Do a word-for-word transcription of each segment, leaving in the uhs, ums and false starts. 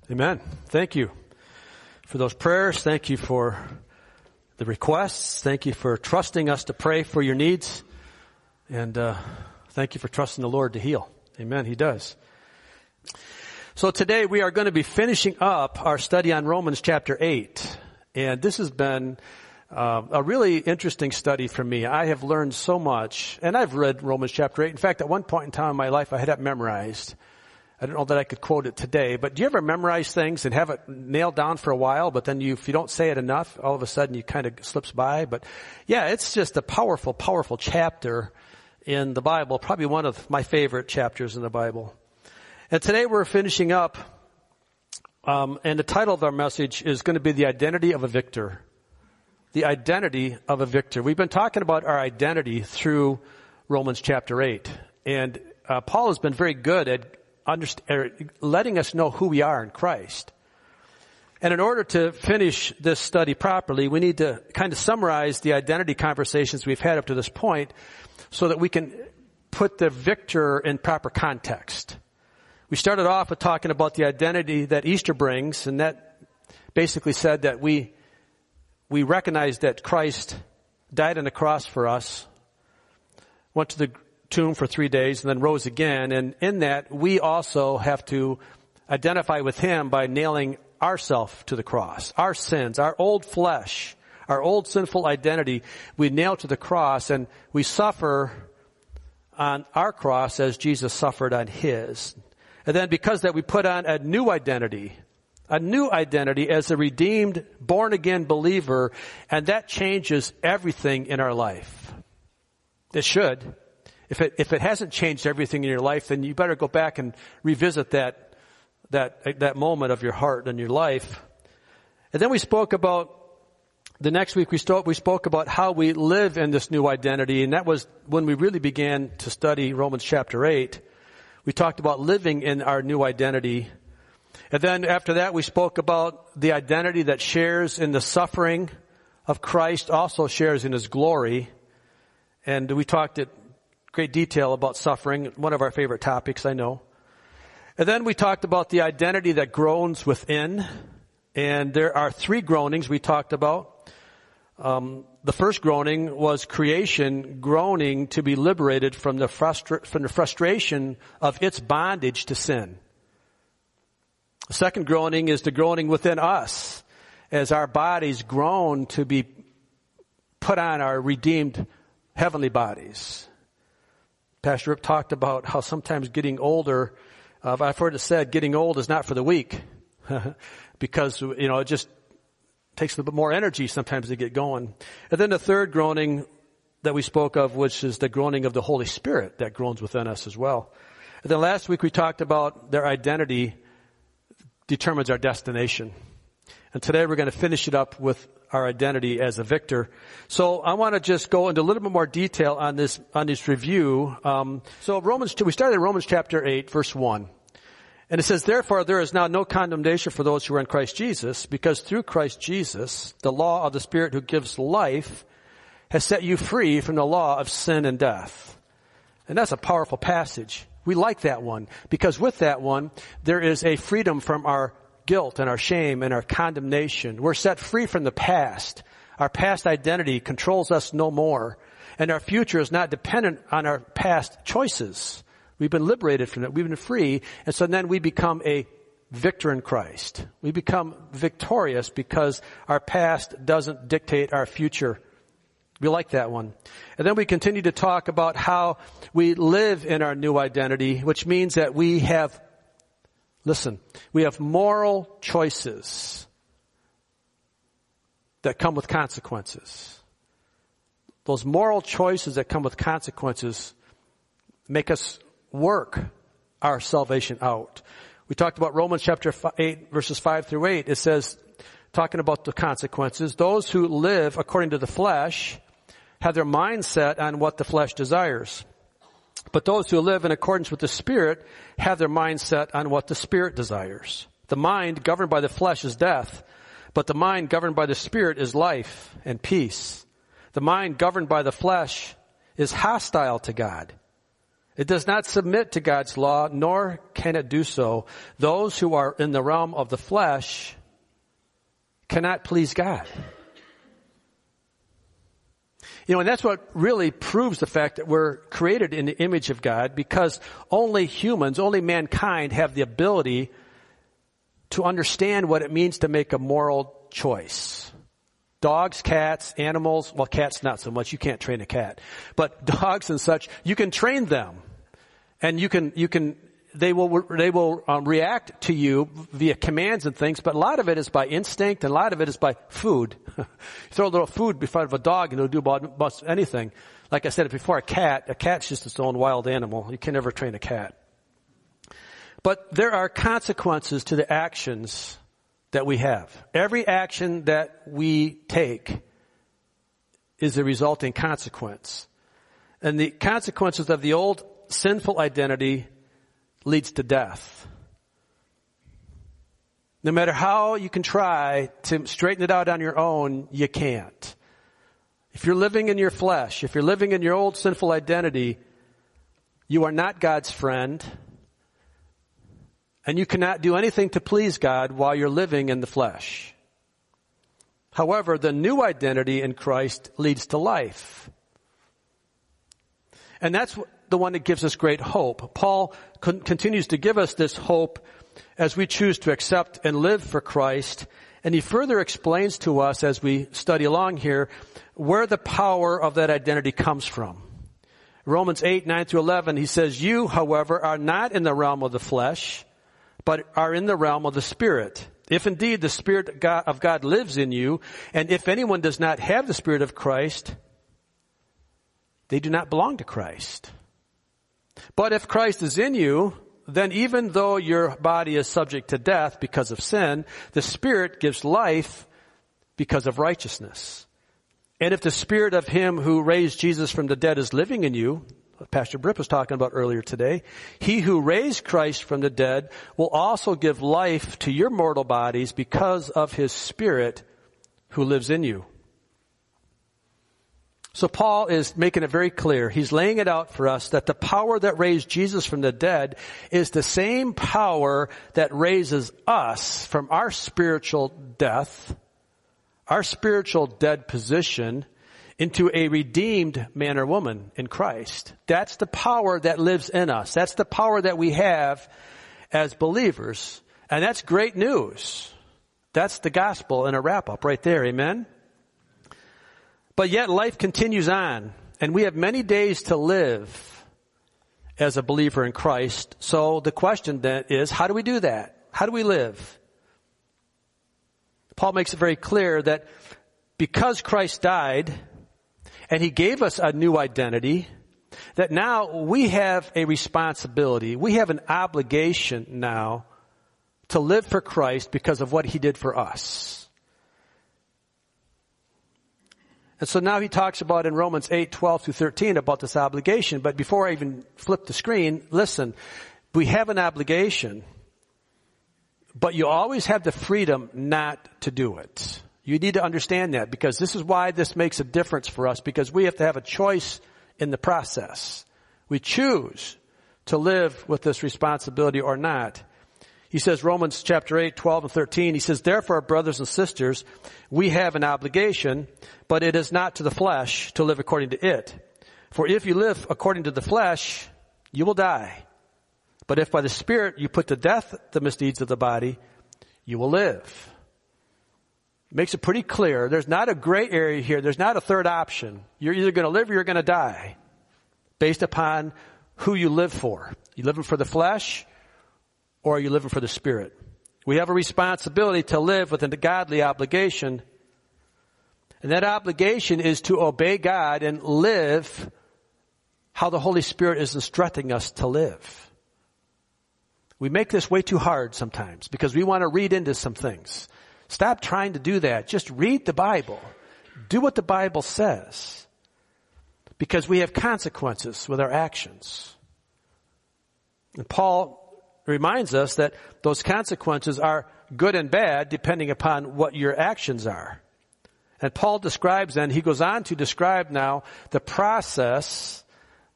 Amen. Thank you for those prayers. Thank you for the requests. Thank you for trusting us to pray for your needs. And uh, thank you for trusting the Lord to heal. Amen. He does. So today we are going to be finishing up our study on Romans chapter eight. And this has been uh, a really interesting study for me. I have learned so much. And I've read Romans chapter eight. In fact, at one point in time in my life, I had it memorized. I don't know that I could quote it today, but do you ever memorize things and have it nailed down for a while, but then you, if you don't say it enough, all of a sudden you kind of slips by? But yeah, it's just a powerful, powerful chapter in the Bible, probably one of my favorite chapters in the Bible. And today we're finishing up, um, and the title of our message is going to be The Identity of a Victor. The Identity of a Victor. We've been talking about our identity through Romans chapter eight, and uh, Paul has been very good at Understand, letting us know who we are in Christ. And in order to finish this study properly, we need to kind of summarize the identity conversations we've had up to this point so that we can put the victor in proper context. We started off with talking about the identity that Easter brings, and that basically said that we we recognize that Christ died on the cross for us, went to the tomb for three days and then rose again. And in that, we also have to identify with him by nailing ourselves to the cross. Our sins, our old flesh, our old sinful identity, we nail to the cross, and we suffer on our cross as Jesus suffered on his. And then because that, we put on a new identity, a new identity as a redeemed, born-again believer, and that changes everything in our life. It should. If it, if it hasn't changed everything in your life, then you better go back and revisit that, that, that moment of your heart and your life. And then we spoke about, the next week we spoke, we spoke about how we live in this new identity, and that was when we really began to study Romans chapter eight. We talked about living in our new identity. And then after that we spoke about the identity that shares in the suffering of Christ, also shares in his glory. And we talked at great detail about suffering, one of our favorite topics, I know. And then we talked about the identity that groans within. And there are three groanings we talked about. Um, the first groaning was creation groaning to be liberated from the, frustra- from the frustration of its bondage to sin. The second groaning is the groaning within us as our bodies groan to be put on our redeemed heavenly bodies. Pastor Rip talked about how sometimes getting older, uh, I've heard it said, getting old is not for the weak. Because, you know, it just takes a little bit more energy sometimes to get going. And then the third groaning that we spoke of, which is the groaning of the Holy Spirit that groans within us as well. And then last week we talked about their identity determines our destination. And today we're going to finish it up with our identity as a victor. So I want to just go into a little bit more detail on this, on this review. Um, so Romans, we started in Romans chapter eight, verse one. And it says, therefore there is now no condemnation for those who are in Christ Jesus, because through Christ Jesus, the law of the Spirit who gives life has set you free from the law of sin and death. And that's a powerful passage. We like that one, because with that one, there is a freedom from our guilt and our shame and our condemnation. We're set free from the past. Our past identity controls us no more. And our future is not dependent on our past choices. We've been liberated from it. We've been free. And so then we become a victor in Christ. We become victorious because our past doesn't dictate our future. We like that one. And then we continue to talk about how we live in our new identity, which means that we have Listen, we have moral choices that come with consequences. Those moral choices that come with consequences make us work our salvation out. We talked about Romans chapter eight, verses five through eight. It says, talking about the consequences, those who live according to the flesh have their mind set on what the flesh desires. But those who live in accordance with the Spirit have their mind set on what the Spirit desires. The mind governed by the flesh is death, but the mind governed by the Spirit is life and peace. The mind governed by the flesh is hostile to God. It does not submit to God's law, nor can it do so. Those who are in the realm of the flesh cannot please God. You know, and that's what really proves the fact that we're created in the image of God, because only humans, only mankind have the ability to understand what it means to make a moral choice. Dogs, cats, animals, well, cats not so much. You can't train a cat. But dogs and such, you can train them. And you can, you can, they will, they will um, react to you via commands and things, but a lot of it is by instinct and a lot of it is by food. You throw a little food in front of a dog and it'll do about, about anything. Like I said before, a cat, a cat's just its own wild animal. You can never train a cat. But there are consequences to the actions that we have. Every action that we take is a resulting consequence. And the consequences of the old sinful identity leads to death. No matter how you can try to straighten it out on your own, you can't. If you're living in your flesh, if you're living in your old sinful identity, you are not God's friend. And you cannot do anything to please God while you're living in the flesh. However, the new identity in Christ leads to life. And that's the one that gives us great hope. Paul con- continues to give us this hope as we choose to accept and live for Christ. And he further explains to us as we study along here where the power of that identity comes from. Romans eight, nine through eleven, he says, "You, however, are not in the realm of the flesh, but are in the realm of the Spirit. If indeed the Spirit of God lives in you, and if anyone does not have the Spirit of Christ, they do not belong to Christ. But if Christ is in you, then even though your body is subject to death because of sin, the Spirit gives life because of righteousness. And if the Spirit of Him who raised Jesus from the dead is living in you," what Pastor Bripp was talking about earlier today, "He who raised Christ from the dead will also give life to your mortal bodies because of His Spirit who lives in you." So Paul is making it very clear. He's laying it out for us that the power that raised Jesus from the dead is the same power that raises us from our spiritual death, our spiritual dead position, into a redeemed man or woman in Christ. That's the power that lives in us. That's the power that we have as believers. And that's great news. That's the gospel in a wrap-up right there. Amen? But yet life continues on. And we have many days to live as a believer in Christ. So the question then is, how do we do that? How do we live? Paul makes it very clear that because Christ died, and He gave us a new identity, that now we have a responsibility. We have an obligation now to live for Christ because of what He did for us. And so now he talks about in Romans eight, twelve through thirteen about this obligation. But before I even flip the screen, listen, we have an obligation, but you always have the freedom not to do it. You need to understand that, because this is why this makes a difference for us, because we have to have a choice in the process. We choose to live with this responsibility or not. He says, Romans chapter eight, twelve and thirteen, he says, "Therefore, brothers and sisters, we have an obligation, but it is not to the flesh to live according to it. For if you live according to the flesh, you will die. But if by the Spirit you put to death the misdeeds of the body, you will live." Makes it pretty clear. There's not a gray area here. There's not a third option. You're either going to live or you're going to die, based upon who you live for. You living for the flesh, or are you living for the Spirit? We have a responsibility to live within the godly obligation. And that obligation is to obey God and live how the Holy Spirit is instructing us to live. We make this way too hard sometimes because we want to read into some things. Stop trying to do that. Just read the Bible. Do what the Bible says. Because we have consequences with our actions. And Paul reminds us that those consequences are good and bad depending upon what your actions are. And Paul describes then, he goes on to describe now the process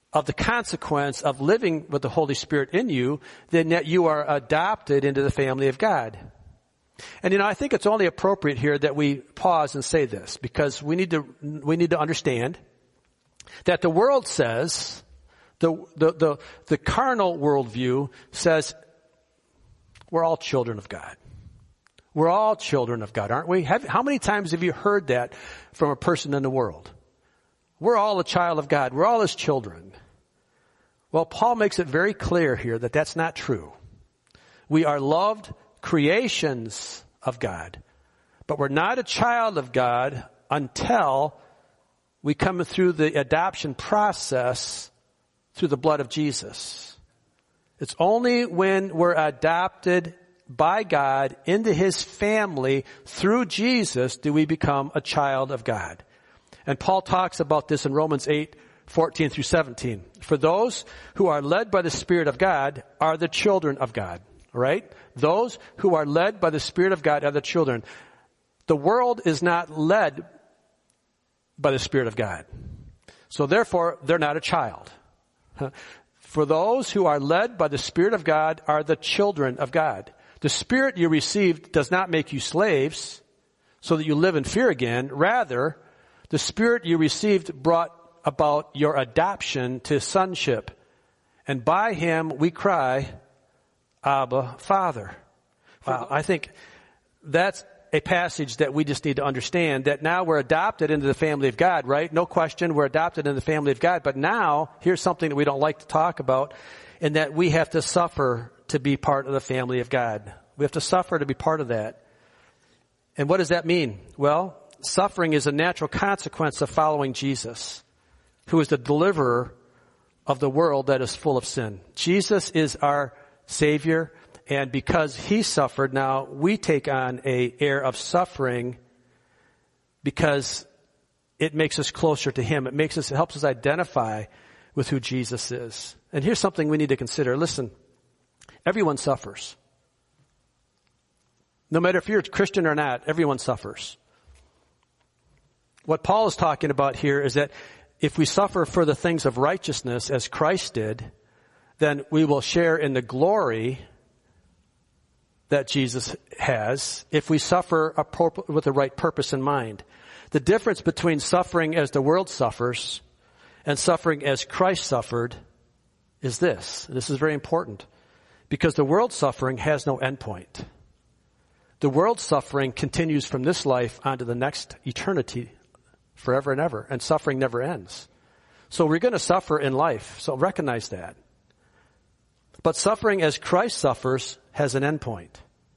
of the consequence of living with the Holy Spirit in you, then that you are adopted into the family of God. And you know, I think it's only appropriate here that we pause and say this, because we need to, we need to understand that the world says, the, the, the, the carnal worldview says, we're all children of God. We're all children of God, aren't we? Have, how many times have you heard that from a person in the world? We're all a child of God. We're all his children. Well, Paul makes it very clear here that that's not true. We are loved creations of God, but we're not a child of God until we come through the adoption process through the blood of Jesus. It's only when we're adopted by God into his family through Jesus do we become a child of God. And Paul talks about this in Romans eight, fourteen through seventeen. For those who are led by the Spirit of God are the children of God. Right? Those who are led by the Spirit of God are the children. The world is not led by the Spirit of God. So therefore, they're not a child. For those who are led by the Spirit of God are the children of God. The Spirit you received does not make you slaves so that you live in fear again. Rather, the Spirit you received brought about your adoption to sonship. And by him we cry, Abba, Father. Wow, I think that's a passage that we just need to understand, that now we're adopted into the family of God, right? No question, we're adopted into the family of God. But now, here's something that we don't like to talk about, in that we have to suffer to be part of the family of God. We have to suffer to be part of that. And what does that mean? Well, suffering is a natural consequence of following Jesus, who is the deliverer of the world that is full of sin. Jesus is our Savior, and because he suffered, now we take on a air of suffering because it makes us closer to him. It makes us, it helps us identify with who Jesus is. And here's something we need to consider. Listen, everyone suffers. No matter if you're a Christian or not, everyone suffers. What Paul is talking about here is that if we suffer for the things of righteousness as Christ did, then we will share in the glory that Jesus has if we suffer with the right purpose in mind. The difference between suffering as the world suffers and suffering as Christ suffered is this. This is very important, because the world's suffering has no endpoint. The world's suffering continues from this life onto the next eternity, forever and ever, and suffering never ends. So we're going to suffer in life, so recognize that. But suffering as Christ suffers has an endpoint.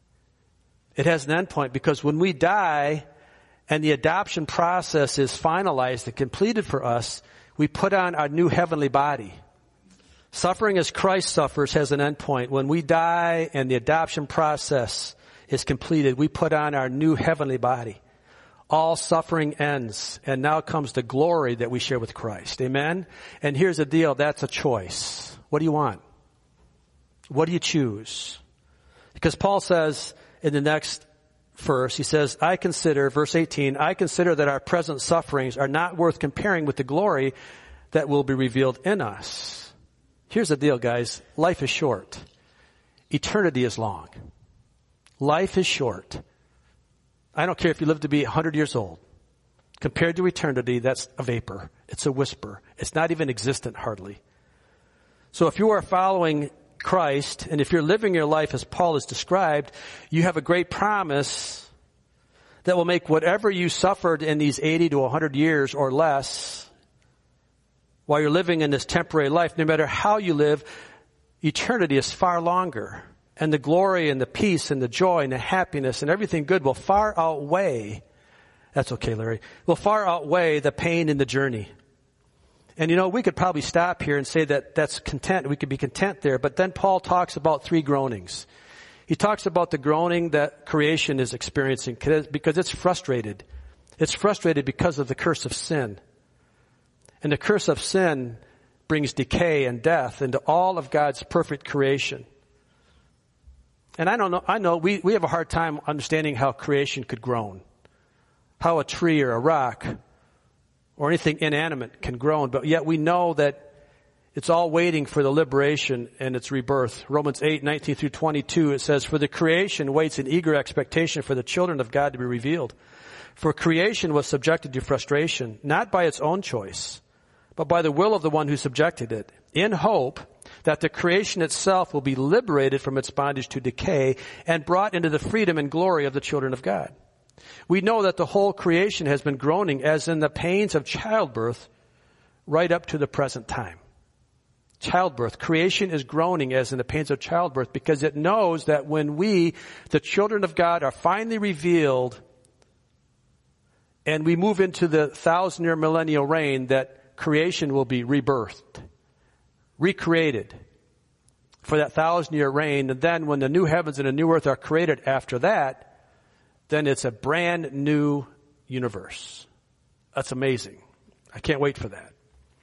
It has an endpoint because when we die and the adoption process is finalized and completed for us, we put on our new heavenly body. Suffering as Christ suffers has an endpoint. When we die and the adoption process is completed, we put on our new heavenly body. All suffering ends, and now comes the glory that we share with Christ. Amen? And here's the deal, that's a choice. What do you want? What do you choose? Because Paul says in the next verse, he says, I consider, verse eighteen, I consider that our present sufferings are not worth comparing with the glory that will be revealed in us. Here's the deal, guys. Life is short. Eternity is long. Life is short. I don't care if you live to be one hundred years old. Compared to eternity, that's a vapor. It's a whisper. It's not even existent hardly. So if you are following Christ, and if you're living your life as Paul has described, you have a great promise that will make whatever you suffered in these eighty to one hundred years or less, while you're living in this temporary life, no matter how you live, eternity is far longer. And the glory and the peace and the joy and the happiness and everything good will far outweigh, that's okay, Larry, will far outweigh the pain in the journey. And you know, we could probably stop here and say that that's content. We could be content there. But then Paul talks about three groanings. He talks about the groaning that creation is experiencing because it's frustrated. It's frustrated because of the curse of sin. And the curse of sin brings decay and death into all of God's perfect creation. And I don't know, I know we, we have a hard time understanding how creation could groan. How a tree or a rock or anything inanimate can groan, but yet we know that It's all waiting for the liberation and its rebirth. Romans eight, nineteen through twenty-two, it says, "For the creation waits in eager expectation for the children of God to be revealed. For creation was subjected to frustration, not by its own choice, but by the will of the one who subjected it, in hope that the creation itself will be liberated from its bondage to decay and brought into the freedom and glory of the children of God. We know that the whole creation has been groaning as in the pains of childbirth right up to the present time." Childbirth. Creation is groaning as in the pains of childbirth because it knows that when we, the children of God, are finally revealed and we move into the thousand-year millennial reign, that creation will be rebirthed, recreated for that thousand-year reign. And then when the new heavens and a new earth are created after that, then it's a brand new universe. That's amazing. I can't wait for that.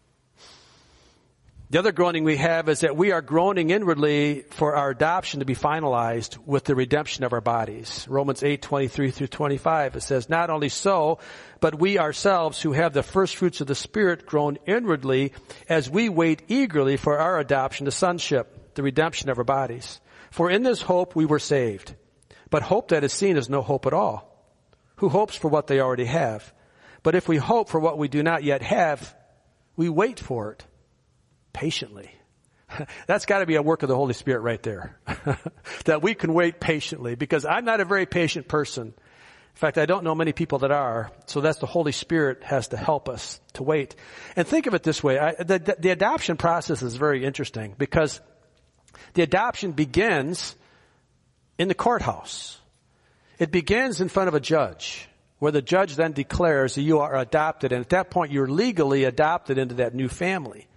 The other groaning we have is that we are groaning inwardly for our adoption to be finalized with the redemption of our bodies. Romans eight, twenty-three through twenty-five, it says, "Not only so, but we ourselves who have the first fruits of the Spirit groan inwardly as we wait eagerly for our adoption to sonship, the redemption of our bodies. For in this hope we were saved. But hope that is seen is no hope at all. Who hopes for what they already have? But if we hope for what we do not yet have, we wait for it patiently." That's got to be a work of the Holy Spirit right there. That we can wait patiently, because I'm not a very patient person. In fact, I don't know many people that are. So that's the Holy Spirit has to help us to wait. And think of it this way. I, the, the adoption process is very interesting because the adoption begins in the courthouse. It begins in front of a judge, where the judge then declares that you are adopted. And at that point, you're legally adopted into that new family.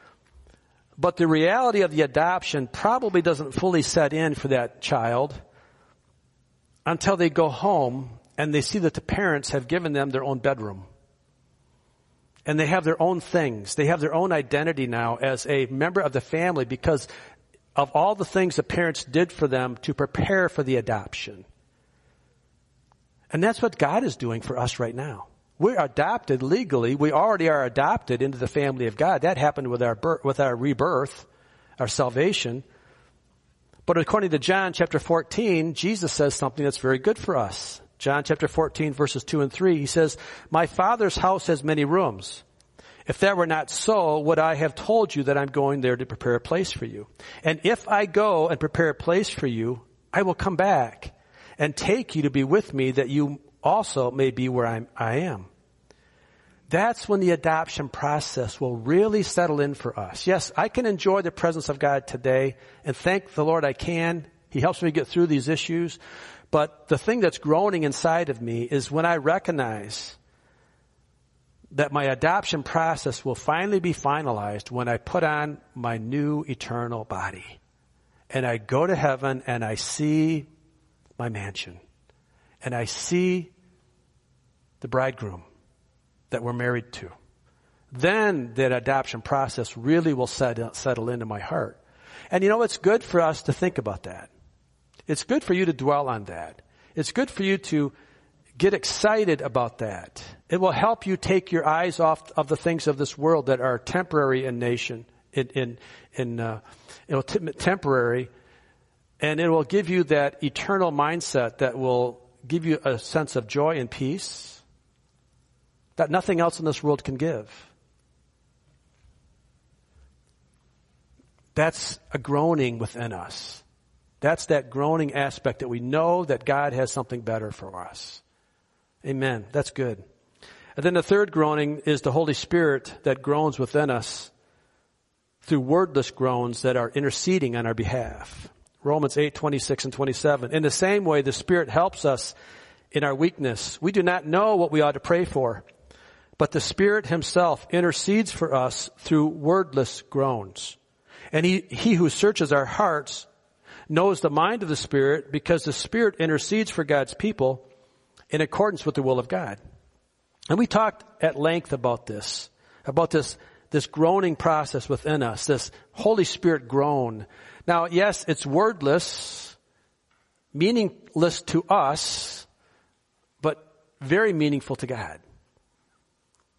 But the reality of the adoption probably doesn't fully set in for that child until they go home and they see that the parents have given them their own bedroom. And they have their own things. They have their own identity now as a member of the family because of all the things the parents did for them to prepare for the adoption. And that's what God is doing for us right now. We're adopted legally. We already are adopted into the family of God. That happened with our birth, with our rebirth, our salvation. But according to John chapter fourteen, Jesus says something that's very good for us. John chapter fourteen, verses two and three, he says, "My Father's house has many rooms. If that were not so, would I have told you that I'm going there to prepare a place for you? And if I go and prepare a place for you, I will come back and take you to be with me, that you also may be where I'm, I am." That's when the adoption process will really settle in for us. Yes, I can enjoy the presence of God today, and thank the Lord I can. He helps me get through these issues. But the thing that's groaning inside of me is when I recognize that my adoption process will finally be finalized when I put on my new eternal body. And I go to heaven and I see my mansion. And I see the bridegroom that we're married to. Then that adoption process really will set, settle into my heart. And you know, it's good for us to think about that. It's good for you to dwell on that. It's good for you to get excited about that. It will help you take your eyes off of the things of this world that are temporary in nation, in, in, in uh, you know, t- temporary. And it will give you that eternal mindset that will give you a sense of joy and peace that nothing else in this world can give. That's a groaning within us. That's that groaning aspect that we know that God has something better for us. Amen. That's good. And then the third groaning is the Holy Spirit that groans within us through wordless groans that are interceding on our behalf. Romans eight, twenty-six and twenty-seven. In the same way, the Spirit helps us in our weakness. We do not know what we ought to pray for, but the Spirit himself intercedes for us through wordless groans. And he, he who searches our hearts knows the mind of the Spirit, because the Spirit intercedes for God's people in accordance with the will of God. And we talked at length about this, about this, this groaning process within us, this Holy Spirit groan. Now, yes, it's wordless, meaningless to us, but very meaningful to God.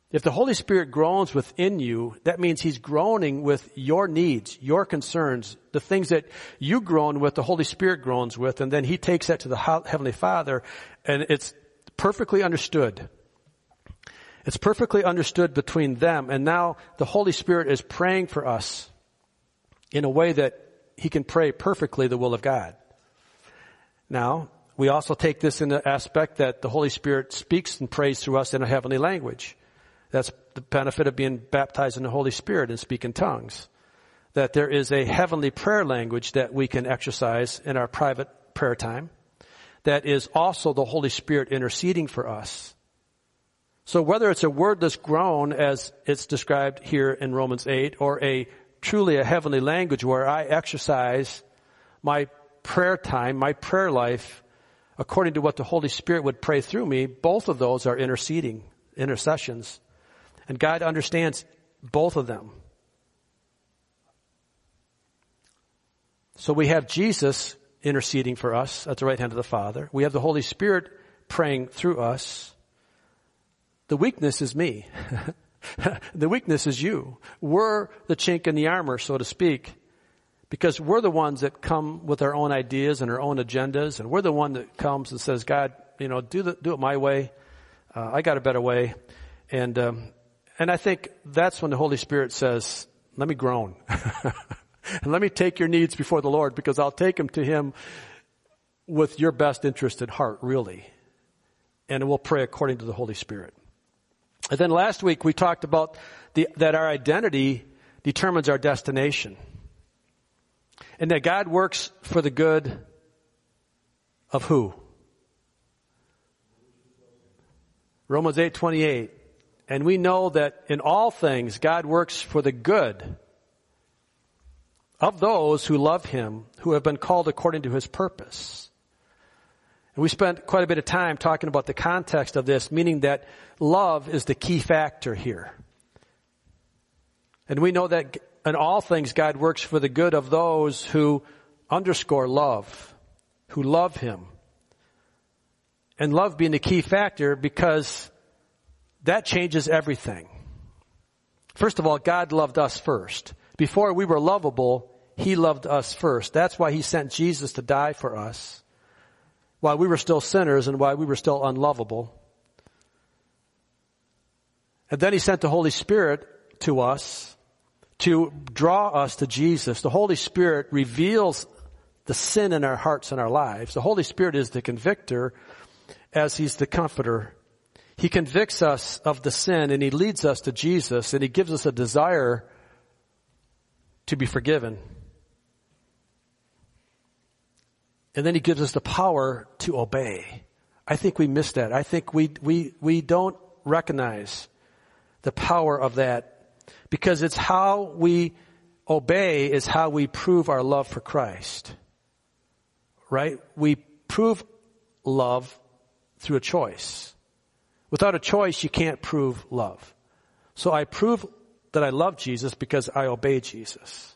If the Holy Spirit groans within you, that means He's groaning with your needs, your concerns, the things that you groan with, the Holy Spirit groans with, and then He takes that to the Heavenly Father, and it's perfectly understood. It's perfectly understood between them, and now the Holy Spirit is praying for us in a way that He can pray perfectly the will of God. Now, we also take this in the aspect that the Holy Spirit speaks and prays through us in a heavenly language. That's the benefit of being baptized in the Holy Spirit and speak in tongues. That there is a heavenly prayer language that we can exercise in our private prayer time. That is also the Holy Spirit interceding for us. So whether it's a wordless groan as it's described here in Romans eight, or a truly a heavenly language where I exercise my prayer time, my prayer life, according to what the Holy Spirit would pray through me, both of those are interceding, intercessions. And God understands both of them. So we have Jesus interceding for us at the right hand of the Father. We have the Holy Spirit praying through us. The weakness is me. The weakness is you. We're the chink in the armor, so to speak, because we're the ones that come with our own ideas and our own agendas, and we're the one that comes and says, God, you know, do the, do it my way. Uh, I got a better way. And, um, and I think that's when the Holy Spirit says, let me groan. And let me take your needs before the Lord, because I'll take them to Him with your best interest at heart, really. And we'll pray according to the Holy Spirit. And then last week we talked about the, that our identity determines our destination. And that God works for the good of who? Romans eight twenty-eight. And we know that in all things God works for the good of those who love Him, who have been called according to His purpose. And we spent quite a bit of time talking about the context of this, meaning that love is the key factor here. And we know that in all things God works for the good of those who underscore love, who love Him. And love being the key factor, because that changes everything. First of all, God loved us first. Before we were lovable, He loved us first. That's why He sent Jesus to die for us, while we were still sinners and while we were still unlovable. And then He sent the Holy Spirit to us to draw us to Jesus. The Holy Spirit reveals the sin in our hearts and our lives. The Holy Spirit is the convictor, as He's the comforter. He convicts us of the sin, and He leads us to Jesus, and He gives us a desire to be forgiven. And then He gives us the power to obey. I think we miss that. I think we, we, we don't recognize the power of that, because it's how we obey is how we prove our love for Christ. Right? We prove love through a choice. Without a choice, you can't prove love. So I prove that I love Jesus because I obey Jesus.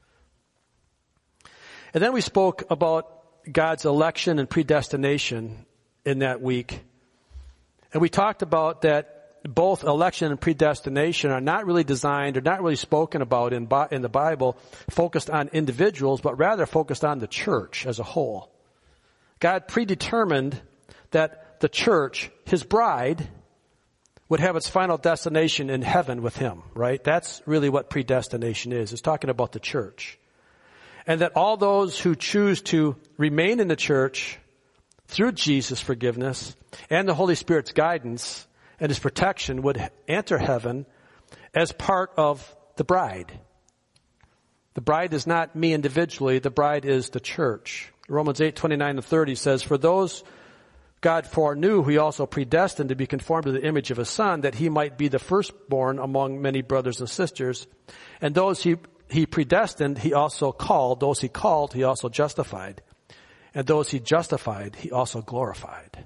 And then we spoke about God's election and predestination in that week. And we talked about that both election and predestination are not really designed or not really spoken about in, in the Bible, focused on individuals, but rather focused on the church as a whole. God predetermined that the church, His bride, would have its final destination in heaven with Him, right? That's really what predestination is. It's talking about the church. And that all those who choose to remain in the church through Jesus' forgiveness and the Holy Spirit's guidance and His protection would enter heaven as part of the bride. The bride is not me individually. The bride is the church. Romans eight twenty-nine and thirty says, for those God foreknew, He also predestined to be conformed to the image of His Son, that He might be the firstborn among many brothers and sisters. And those He, he predestined, He also called. Those He called, He also justified. And those He justified, He also glorified.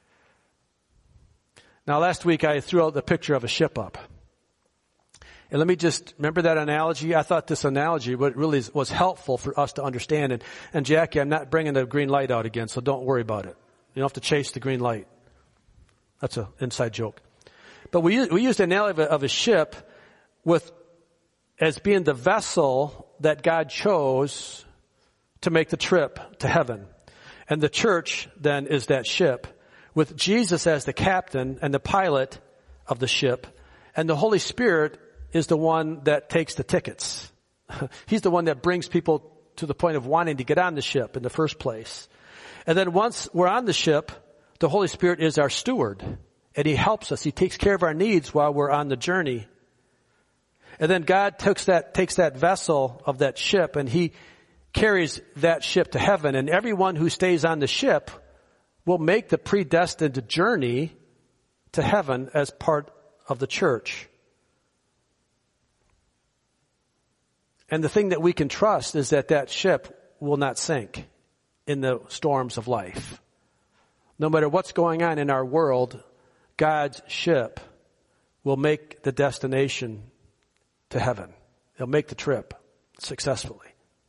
Now, last week I threw out the picture of a ship up. And let me just, remember that analogy? I thought this analogy really was helpful for us to understand. And, and Jackie, I'm not bringing the green light out again, so don't worry about it. You don't have to chase the green light. That's an inside joke. but we, we use the analogy of a, of a ship with, as being the vessel that God chose to make the trip to heaven. And the church then is that ship, with Jesus as the captain and the pilot of the ship. And the Holy Spirit is the one that takes the tickets. He's the one that brings people to the point of wanting to get on the ship in the first place. And then once we're on the ship, the Holy Spirit is our steward. And He helps us. He takes care of our needs while we're on the journey. And then God takes that, takes that vessel of that ship and He carries that ship to heaven. And everyone who stays on the ship will make the predestined journey to heaven as part of the church. And the thing that we can trust is that that ship will not sink in the storms of life. No matter what's going on in our world, God's ship will make the destination to heaven. It'll make the trip successfully.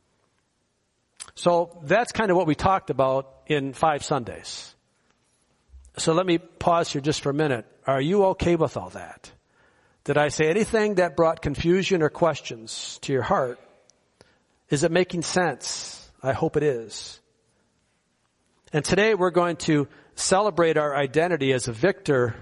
So that's kind of what we talked about in five Sundays. So let me pause here just for a minute. Are you okay with all that? Did I say anything that brought confusion or questions to your heart? Is it making sense? I hope it is. And today we're going to celebrate our identity as a victor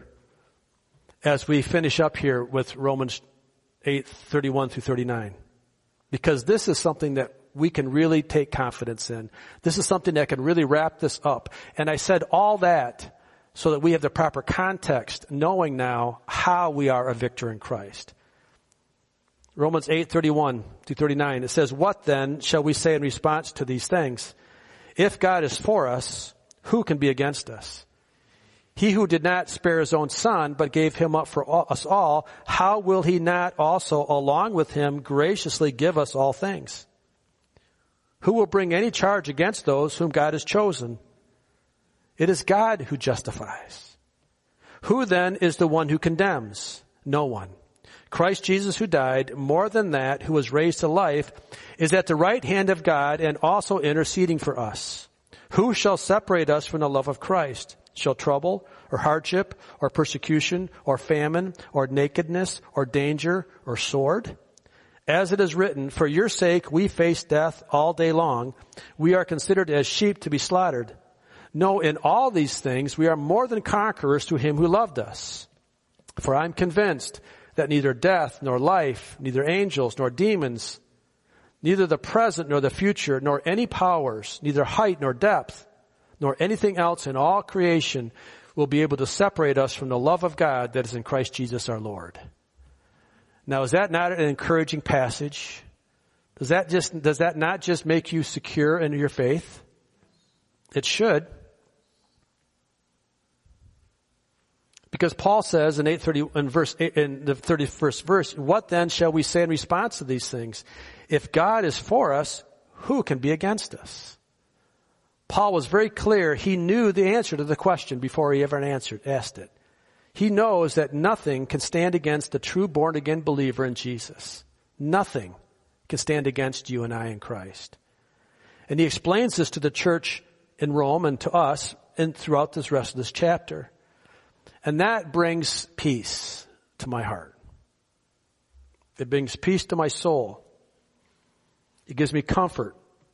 as we finish up here with Romans eight, thirty-one through thirty-nine. Because this is something that we can really take confidence in. This is something that can really wrap this up. And I said all that so that we have the proper context, knowing now how we are a victor in Christ. Romans eight, thirty-one through thirty-nine, it says, "What then shall we say in response to these things? If God is for us, who can be against us? He who did not spare His own Son, but gave Him up for all, us all, how will He not also, along with Him, graciously give us all things? Who will bring any charge against those whom God has chosen? It is God who justifies. Who then is the one who condemns? No one. Christ Jesus, who died, more than that, who was raised to life, is at the right hand of God and also interceding for us. Who shall separate us from the love of Christ? Shall trouble, or hardship, or persecution, or famine, or nakedness, or danger, or sword? As it is written, for your sake we face death all day long. We are considered as sheep to be slaughtered. No, in all these things we are more than conquerors through Him who loved us. For I am convinced that neither death, nor life, neither angels, nor demons, neither the present nor the future, nor any powers, neither height nor depth, nor anything else in all creation will be able to separate us from the love of God that is in Christ Jesus our Lord." Now, is that not an encouraging passage? Does that just, does that not just make you secure in your faith? It should. Because Paul says in eight thirty, in verse eight, in the thirty-first verse, "What then shall we say in response to these things? If God is for us, who can be against us?" Paul was very clear. He knew the answer to the question before he ever answered, asked it. He knows that nothing can stand against the true born-again believer in Jesus. Nothing can stand against you and I in Christ. And he explains this to the church in Rome and to us and throughout this rest of this chapter. And that brings peace to my heart. It brings peace to my soul. It gives me comfort.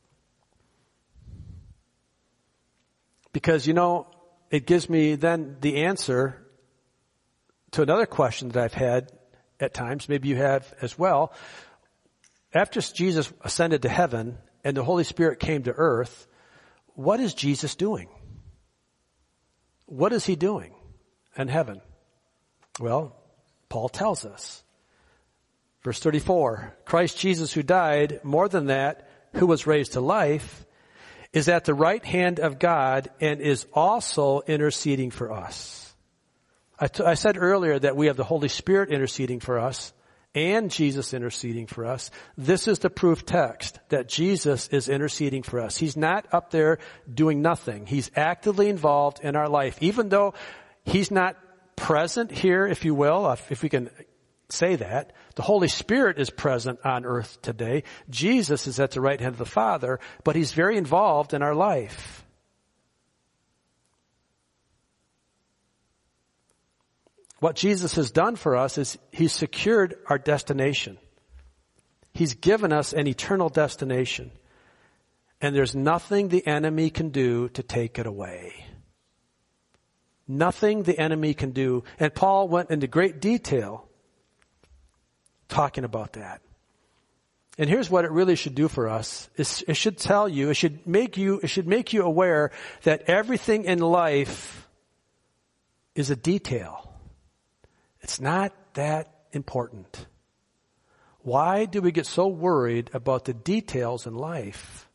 Because, you know, it gives me then the answer to another question that I've had at times, maybe you have as well. After Jesus ascended to heaven and the Holy Spirit came to earth, what is Jesus doing? What is He doing in heaven? Well, Paul tells us. Verse thirty-four, "Christ Jesus, who died, more than that, who was raised to life, is at the right hand of God and is also interceding for us." I, t- I said earlier that we have the Holy Spirit interceding for us and Jesus interceding for us. This is the proof text that Jesus is interceding for us. He's not up there doing nothing. He's actively involved in our life. Even though He's not present here, if you will, if we can say that, the Holy Spirit is present on earth today. Jesus is at the right hand of the Father, but He's very involved in our life. What Jesus has done for us is he's secured our destination. He's given us an eternal destination. And there's nothing the enemy can do to take it away. Nothing the enemy can do. And Paul went into great detail talking about that. And here's what it really should do for us. It should tell you, it should make you, it should make you aware that everything in life is a detail. It's not that important. Why do we get so worried about the details in life?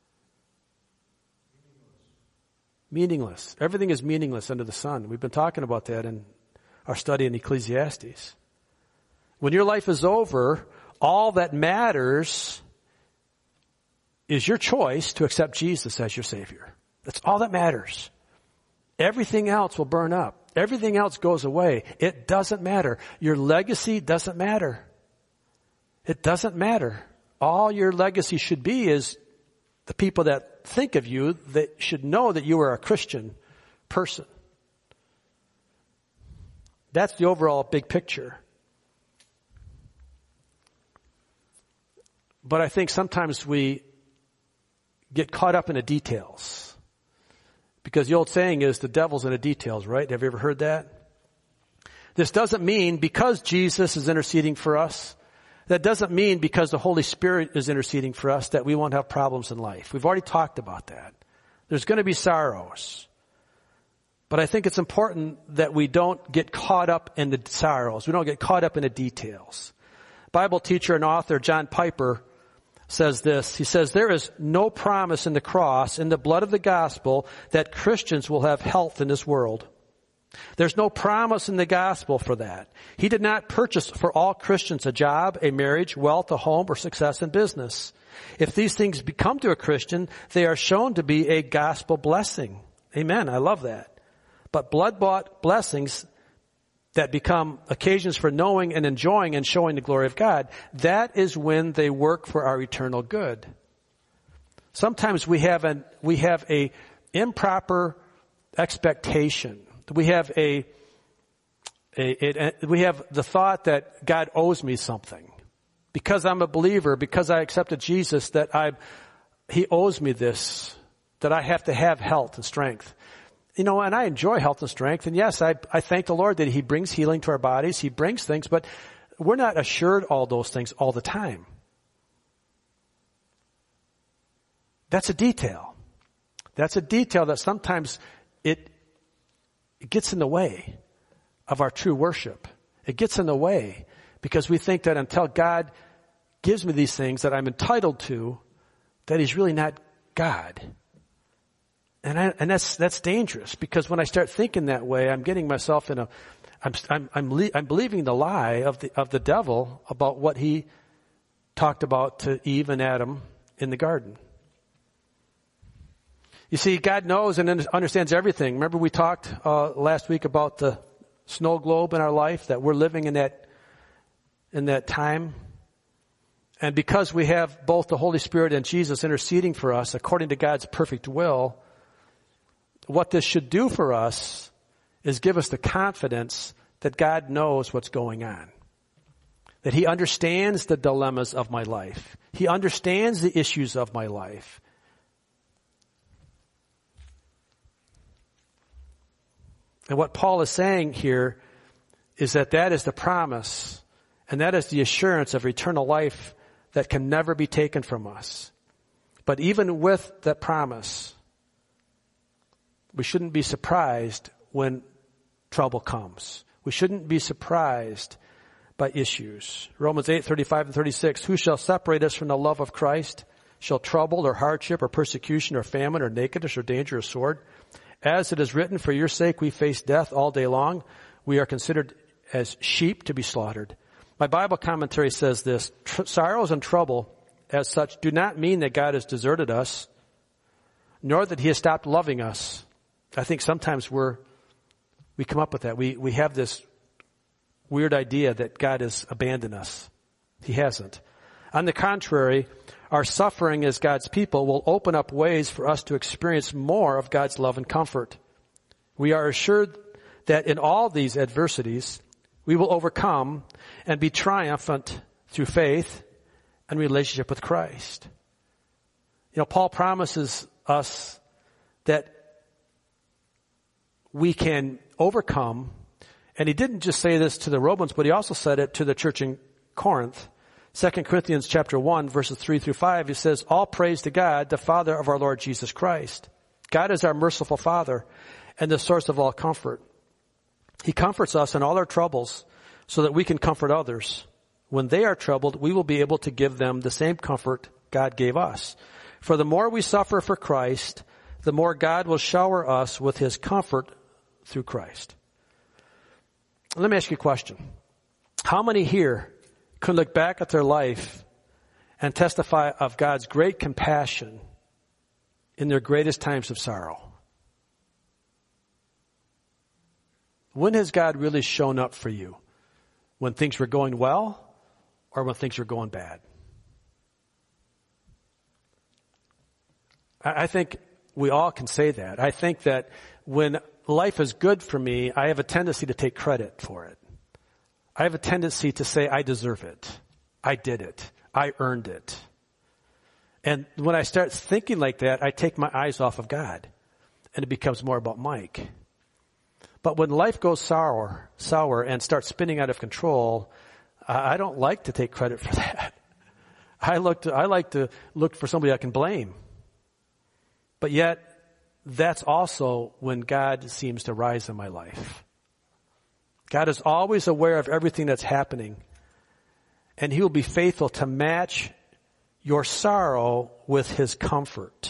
Meaningless. Everything is meaningless under the sun. We've been talking about that in our study in Ecclesiastes. When your life is over, all that matters is your choice to accept Jesus as your Savior. That's all that matters. Everything else will burn up. Everything else goes away. It doesn't matter. Your legacy doesn't matter. It doesn't matter. All your legacy should be is the people that think of you that should know that you are a Christian person. That's the overall big picture. But I think sometimes we get caught up in the details. Because the old saying is the devil's in the details, right? Have you ever heard that? This doesn't mean because Jesus is interceding for us, that doesn't mean because the Holy Spirit is interceding for us that we won't have problems in life. We've already talked about that. There's going to be sorrows. But I think it's important that we don't get caught up in the sorrows. We don't get caught up in the details. Bible teacher and author John Piper says this. He says, there is no promise in the cross, in the blood of the gospel, that Christians will have health in this world. There's no promise in the gospel for that. He did not purchase for all Christians a job, a marriage, wealth, a home, or success in business. If these things become to a Christian, they are shown to be a gospel blessing. Amen. I love that. But blood-bought blessings that become occasions for knowing and enjoying and showing the glory of God, that is when they work for our eternal good. Sometimes we have an, we have a improper expectation. We have a, a, a, we have the thought that God owes me something. Because I'm a believer, because I accepted Jesus, that I, He owes me this, that I have to have health and strength. You know, and I enjoy health and strength. And yes, I, I thank the Lord that He brings healing to our bodies. He brings things, but we're not assured all those things all the time. That's a detail. That's a detail that sometimes it, it gets in the way of our true worship. It gets in the way because we think that until God gives me these things that I'm entitled to, that He's really not God. And I, and that's, that's dangerous because when I start thinking that way, I'm getting myself in a, I'm, I'm, I'm, le- I'm believing the lie of the, of the devil about what he talked about to Eve and Adam in the garden. You see, God knows and understands everything. Remember we talked, uh, last week about the snow globe in our life, that we're living in that, in that time. And because we have both the Holy Spirit and Jesus interceding for us according to God's perfect will, what this should do for us is give us the confidence that God knows what's going on. That He understands the dilemmas of my life. He understands the issues of my life. And what Paul is saying here is that that is the promise and that is the assurance of eternal life that can never be taken from us. But even with that promise, we shouldn't be surprised when trouble comes. We shouldn't be surprised by issues. Romans eight, thirty-five and thirty-six, who shall separate us from the love of Christ? Shall trouble or hardship or persecution or famine or nakedness or danger or sword? As it is written, for your sake we face death all day long. We are considered as sheep to be slaughtered. My Bible commentary says this, sorrows and trouble as such do not mean that God has deserted us, nor that He has stopped loving us. I think sometimes we're, we come up with that. We, we have this weird idea that God has abandoned us. He hasn't. On the contrary, our suffering as God's people will open up ways for us to experience more of God's love and comfort. We are assured that in all these adversities, we will overcome and be triumphant through faith and relationship with Christ. You know, Paul promises us that we can overcome, and he didn't just say this to the Romans, but he also said it to the church in Corinth. Second Corinthians chapter one, verses three through five, he says, all praise to God, the Father of our Lord Jesus Christ. God is our merciful Father and the source of all comfort. He comforts us in all our troubles so that we can comfort others. When they are troubled, we will be able to give them the same comfort God gave us. For the more we suffer for Christ, the more God will shower us with his comfort through Christ. Let me ask you a question. How many here could look back at their life and testify of God's great compassion in their greatest times of sorrow? When has God really shown up for you? When things were going well or when things were going bad? I think we all can say that. I think that when life is good for me, I have a tendency to take credit for it. I have a tendency to say, I deserve it. I did it. I earned it. And when I start thinking like that, I take my eyes off of God, and it becomes more about Mike. But when life goes sour, sour and starts spinning out of control, I don't like to take credit for that. I look to, I like to look for somebody I can blame. But yet, that's also when God seems to rise in my life. God is always aware of everything that's happening, and he will be faithful to match your sorrow with his comfort.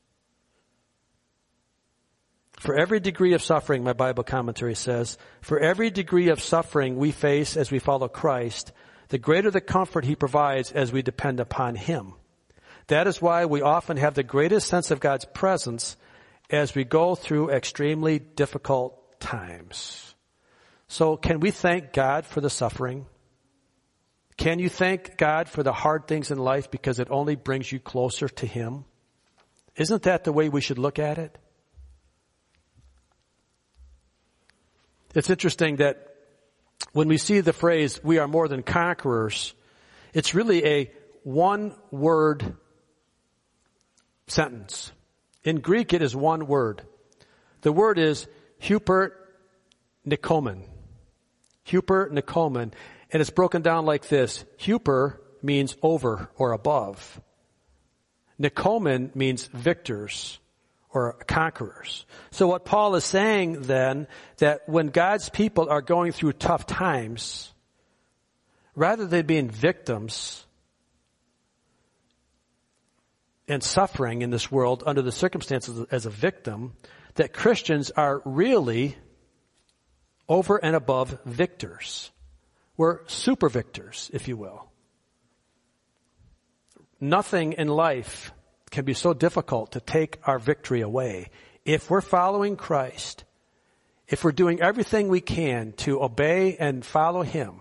For every degree of suffering, my Bible commentary says, for every degree of suffering we face as we follow Christ, the greater the comfort he provides as we depend upon him. That is why we often have the greatest sense of God's presence as we go through extremely difficult times. So can we thank God for the suffering? Can you thank God for the hard things in life because it only brings you closer to him? Isn't that the way we should look at it? It's interesting that when we see the phrase, we are more than conquerors, it's really a one-word sentence. In Greek, it is one word. The word is huper nikomen. Huper nikomen. And it's broken down like this. Huper means over or above. Nikomen means victors or conquerors. So what Paul is saying then, that when God's people are going through tough times, rather than being victims and suffering in this world under the circumstances as a victim, that Christians are really over and above victors. We're super victors, if you will. Nothing in life can be so difficult to take our victory away. If we're following Christ, if we're doing everything we can to obey and follow him,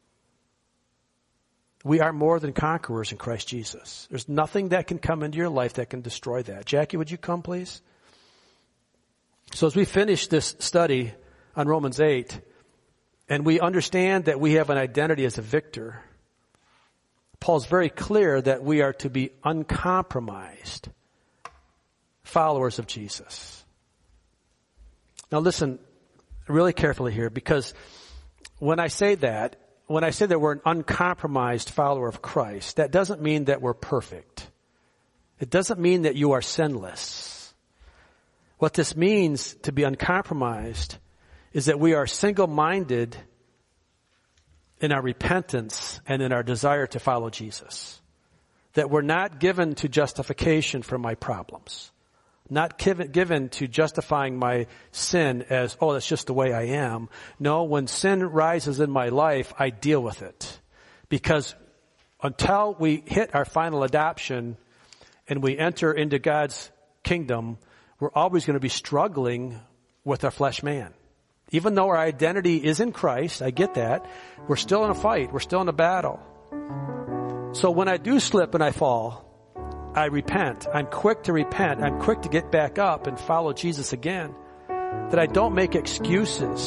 we are more than conquerors in Christ Jesus. There's nothing that can come into your life that can destroy that. Jackie, would you come, please? So as we finish this study on Romans eight, and we understand that we have an identity as a victor, Paul's very clear that we are to be uncompromised followers of Jesus. Now listen really carefully here, because when I say that, when I say that we're an uncompromised follower of Christ, that doesn't mean that we're perfect. It doesn't mean that you are sinless. What this means to be uncompromised is that we are single-minded in our repentance and in our desire to follow Jesus. That we're not given to justification for my problems. Not given, given to justifying my sin as, oh, that's just the way I am. No, when sin rises in my life, I deal with it. Because until we hit our final adoption and we enter into God's kingdom, we're always going to be struggling with our flesh man. Even though our identity is in Christ, I get that, we're still in a fight. We're still in a battle. So when I do slip and I fall, I repent. I'm quick to repent. I'm quick to get back up and follow Jesus again. that I don't make excuses.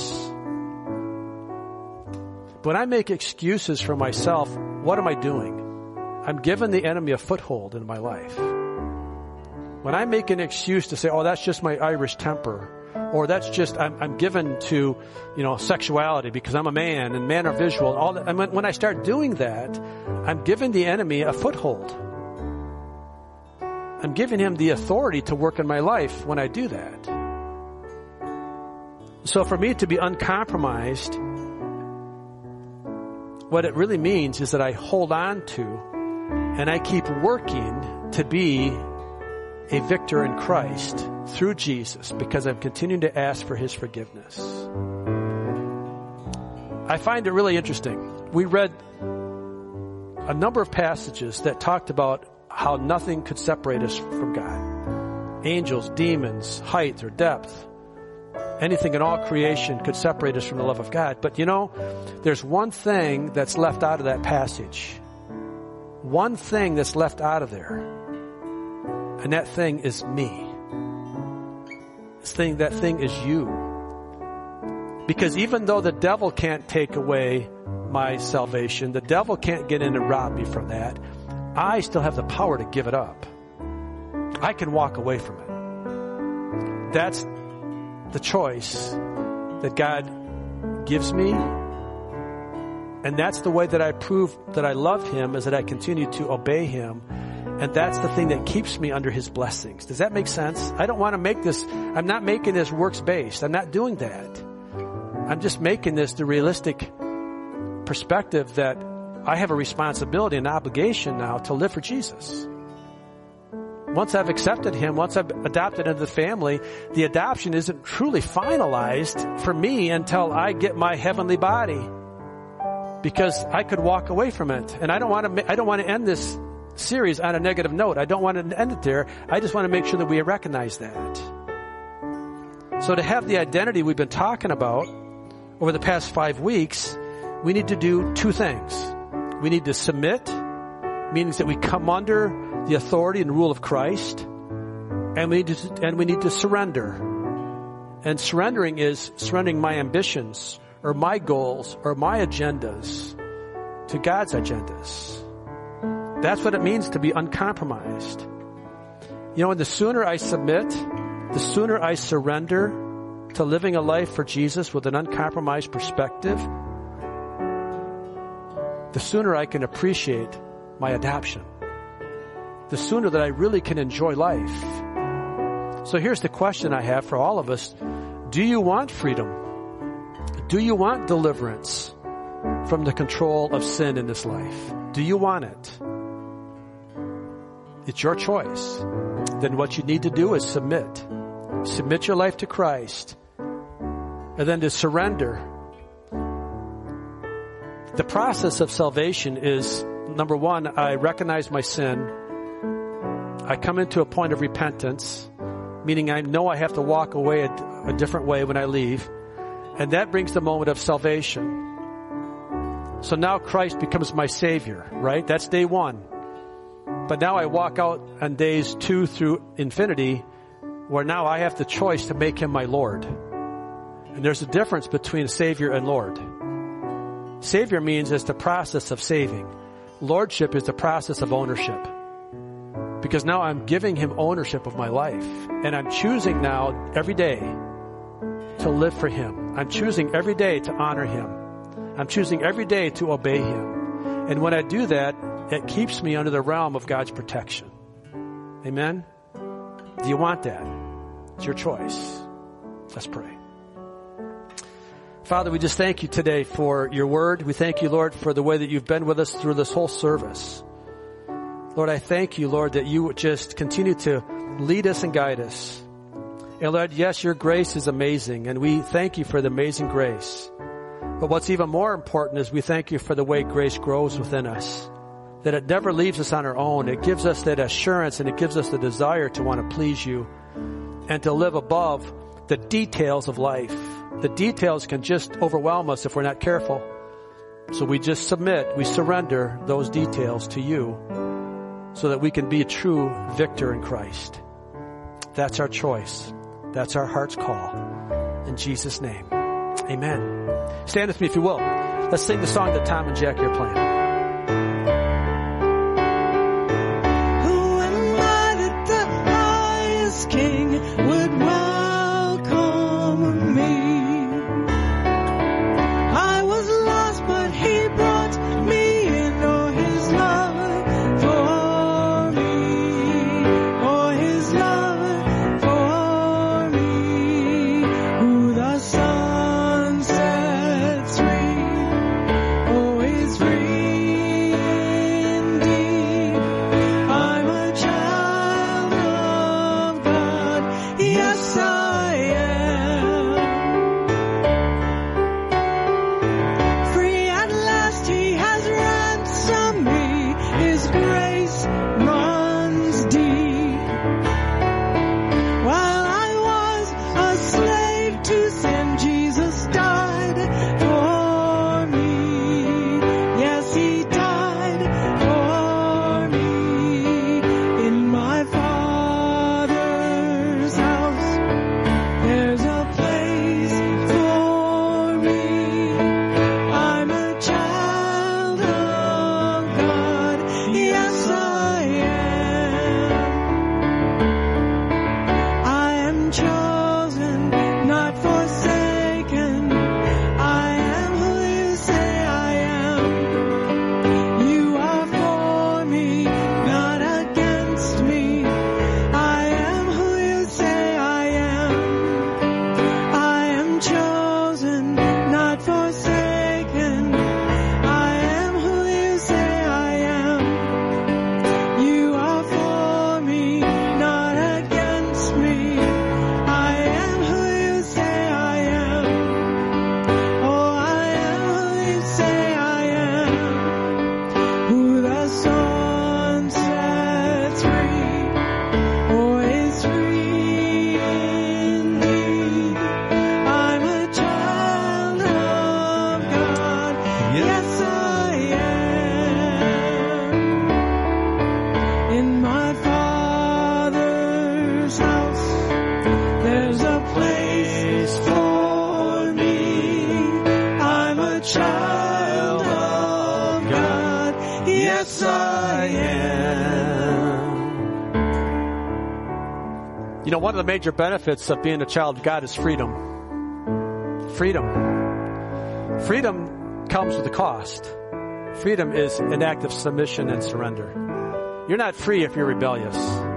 When I make excuses for myself, what am I doing? I'm giving the enemy a foothold in my life. When I make an excuse to say, oh, that's just my Irish temper, or that's just, I'm, I'm given to, you know, sexuality because I'm a man and men are visual and all that. And when, when I start doing that, I'm giving the enemy a foothold. I'm giving him the authority to work in my life when I do that. So for me to be uncompromised, what it really means is that I hold on to and I keep working to be a victor in Christ through Jesus because I'm continuing to ask for his forgiveness. I find it really interesting. We read a number of passages that talked about how nothing could separate us from God. Angels, demons, height or depth, anything in all creation could separate us from the love of God. But you know, there's one thing that's left out of that passage. One thing that's left out of there. And that thing is me. This thing, that thing is you. Because even though the devil can't take away my salvation, the devil can't get in and rob me from that, I still have the power to give it up. I can walk away from it. That's the choice that God gives me. And that's the way that I prove that I love him, is that I continue to obey him. And that's the thing that keeps me under his blessings. Does that make sense? I don't want to make this, I'm not making this works-based. I'm not doing that. I'm just making this the realistic perspective that I have a responsibility and obligation now to live for Jesus. Once I've accepted him, once I've adopted into the family, the adoption isn't truly finalized for me until I get my heavenly body. Because I could walk away from it. And I don't want to, I don't want to end this series on a negative note. I don't want to end it there. I just want to make sure that we recognize that. So to have the identity we've been talking about over the past five weeks, we need to do two things. We need to submit, meaning that we come under the authority and rule of Christ, and we need to, and we need to surrender. And surrendering is surrendering my ambitions or my goals or my agendas to God's agendas. That's what it means to be uncompromised. You know, and the sooner I submit, the sooner I surrender to living a life for Jesus with an uncompromised perspective, the sooner I can appreciate my adoption. The sooner that I really can enjoy life. So here's the question I have for all of us. Do you want freedom? Do you want deliverance from the control of sin in this life? Do you want it? It's your choice. Then what you need to do is submit. Submit your life to Christ. And then to surrender. The process of salvation is, number one, I recognize my sin. I come into a point of repentance, meaning I know I have to walk away a, a different way when I leave. And that brings the moment of salvation. So now Christ becomes my Savior, right? That's day one. But now I walk out on days two through infinity, where now I have the choice to make him my Lord. And there's a difference between Savior and Lord. Savior means it's the process of saving. Lordship is the process of ownership. Because now I'm giving him ownership of my life. And I'm choosing now every day to live for him. I'm choosing every day to honor him. I'm choosing every day to obey him. And when I do that, it keeps me under the realm of God's protection. Amen? Do you want that? It's your choice. Let's pray. Father, we just thank you today for your word. We thank you, Lord, for the way that you've been with us through this whole service. Lord, I thank you, Lord, that you would just continue to lead us and guide us. And Lord, yes, your grace is amazing, and we thank you for the amazing grace. But what's even more important is we thank you for the way grace grows within us, that it never leaves us on our own. It gives us that assurance, and it gives us the desire to want to please you and to live above the details of life. The details can just overwhelm us if we're not careful. So we just submit, we surrender those details to you so that we can be a true victor in Christ. That's our choice. That's our heart's call. in Jesus' name. Amen. Stand with me if you will. Let's sing the song that Tom and Jackie are playing. Who am I that the highest King would welcome me? I was lost, but He brought me in. Oh, His love for me. Oh, His love for me. Who the Son sets free. Oh, is free indeed. I'm a child of God. Yes, I am. Free at last, He has ransomed me. His grace runs deep. While I was a slave to sin, Jesus died for me. Yes, He died for me. In my Father's house, there's a place for me. I'm a child of God. Yes, I am. I am chosen, not forsaken. I am who You say I am. You are for me, not against me. I am who You say I am. I am chosen, not forsaken. I am who You say I am. You are for me, not against me. I am who You say I am. Oh, I am who You say I am. Who the Son sets free. Oh, is free indeed. I'm a child of God. Yes, I am. In my Father's house, there's a place for me. I'm a child of God. Yes, I am. You know, one of the major benefits of being a child of God is freedom. Freedom. Freedom comes with a cost. Freedom is an act of submission and surrender. You're not free if you're rebellious.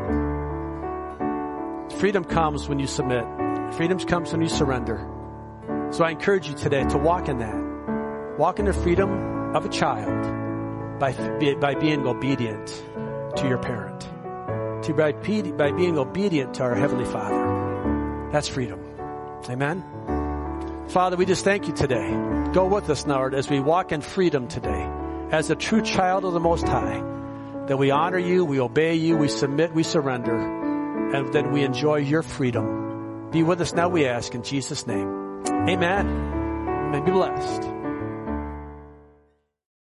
Freedom comes when you submit. Freedom comes when you surrender. So I encourage you today to walk in that. Walk in the freedom of a child by, by being obedient to your parent. To by, by being obedient to our Heavenly Father. That's freedom. Amen? Father, we just thank You today. Go with us now, Lord, as we walk in freedom today. As a true child of the Most High. That we honor You, we obey You, we submit, we surrender. And that we enjoy Your freedom. Be with us now, we ask, in Jesus' name. Amen. Amen. Be blessed.